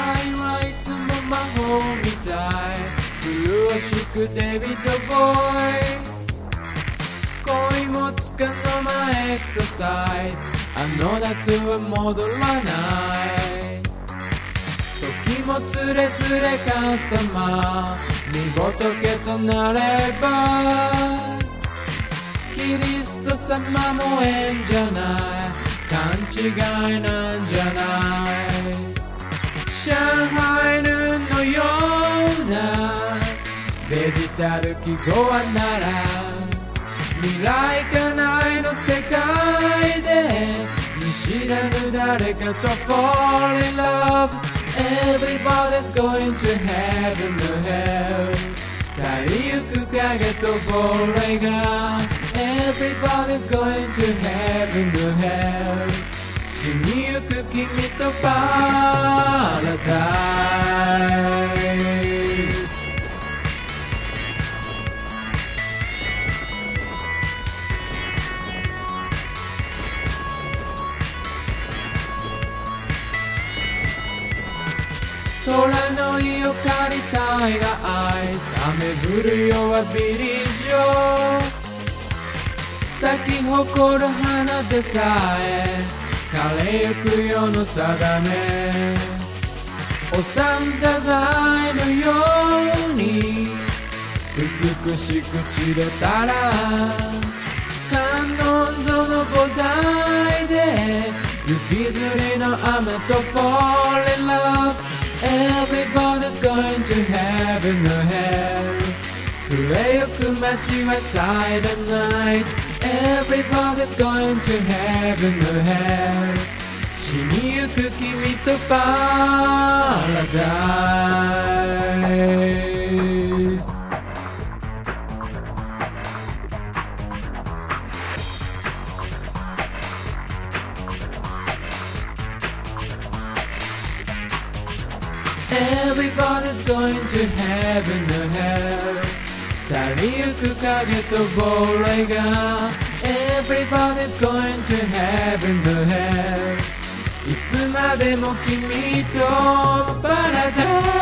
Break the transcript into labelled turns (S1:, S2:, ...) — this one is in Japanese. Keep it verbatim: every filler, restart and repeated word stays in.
S1: 愛はいつも魔法みたい麗しくデビッドボーイ恋もつかの間エクササイズあの夏は戻らない時もつれづれカスタマー見仏となればキリスト様もえんじゃない勘違いなんじゃない上海ヌーのようなデジタル記号はなら未来かないの世界で見知らぬ誰かと fall in love Everybody's going to heaven or hell 去りゆく影と亡霊が Everybody's going to heaven or hell 死にゆく君とパラダイス虎の意を借りたいがアイス雨降るよはビリー城咲き誇る花でさえ枯れゆく世の定めお三太宰のように美しく散れたら観音像の菩提で雪吊りの雨と fall in love Everybody's going to heaven or hell 暮れゆく街は silent night Everybody's going to heaven or hell 死にゆく君とパラダイスEverybody's going to heaven or hell 去りゆく影と亡霊が Everybody's going to heaven or hell いつまでも君とパラダイス